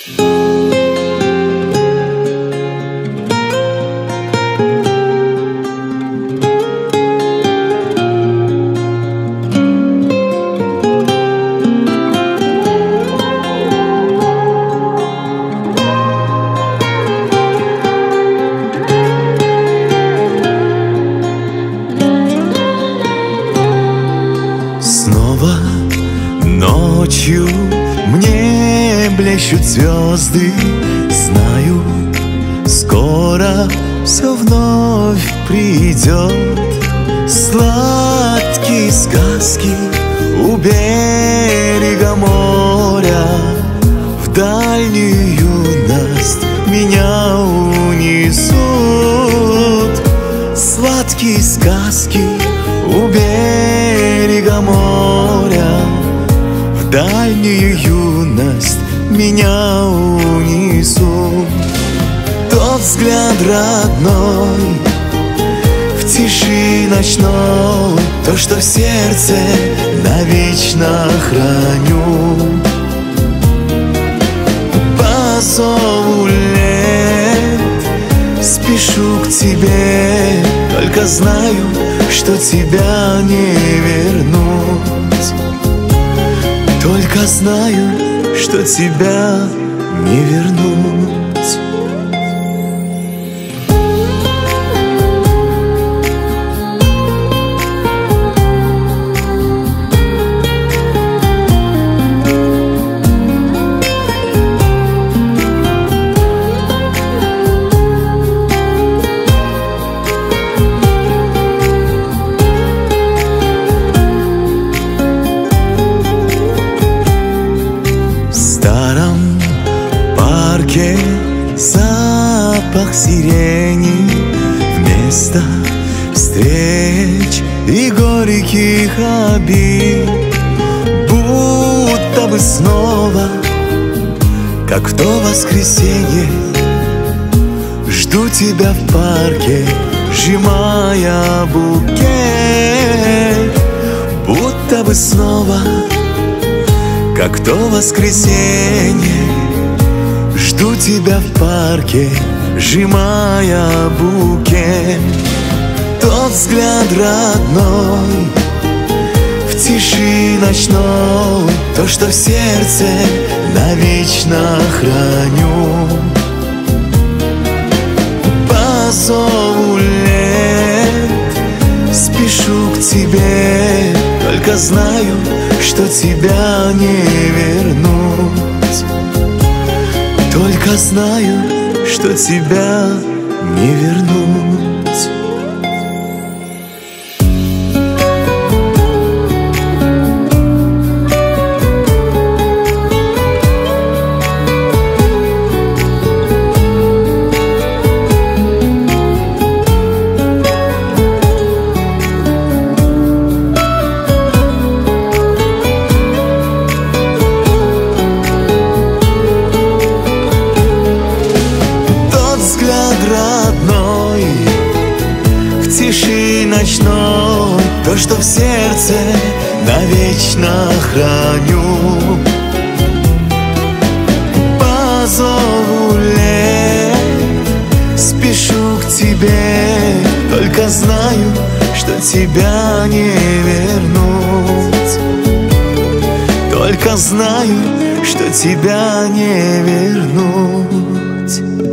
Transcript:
Снова ночью мне блещут звезды. Знаю, скоро все вновь придет. Сладкие сказки у берега моря в дальнюю юность меня унесут. Сладкие сказки у берега моря в дальнюю юность меня унесут. Тот взгляд родной в тиши ночной, то, что в сердце навечно храню. По зову лет спешу к тебе, только знаю, что тебя не вернуть. Только знаю, что тебя не вернуть. Запах сирени вместо встреч и горьких обид, будто бы снова, как в то воскресенье, жду тебя в парке, сжимая букет. Будто бы снова, как в то воскресенье, жду тебя в парке, сжимая букет. Тот взгляд родной в тиши ночной, то, что в сердце навечно храню. По зову лет спешу к тебе, только знаю, что тебя не вернуть. Только знаю, что тебя не вернуть. Родной в тиши ночной, то, что в сердце навечно храню. По зову лет спешу к тебе, только знаю, что тебя не вернуть. Только знаю, что тебя не вернуть.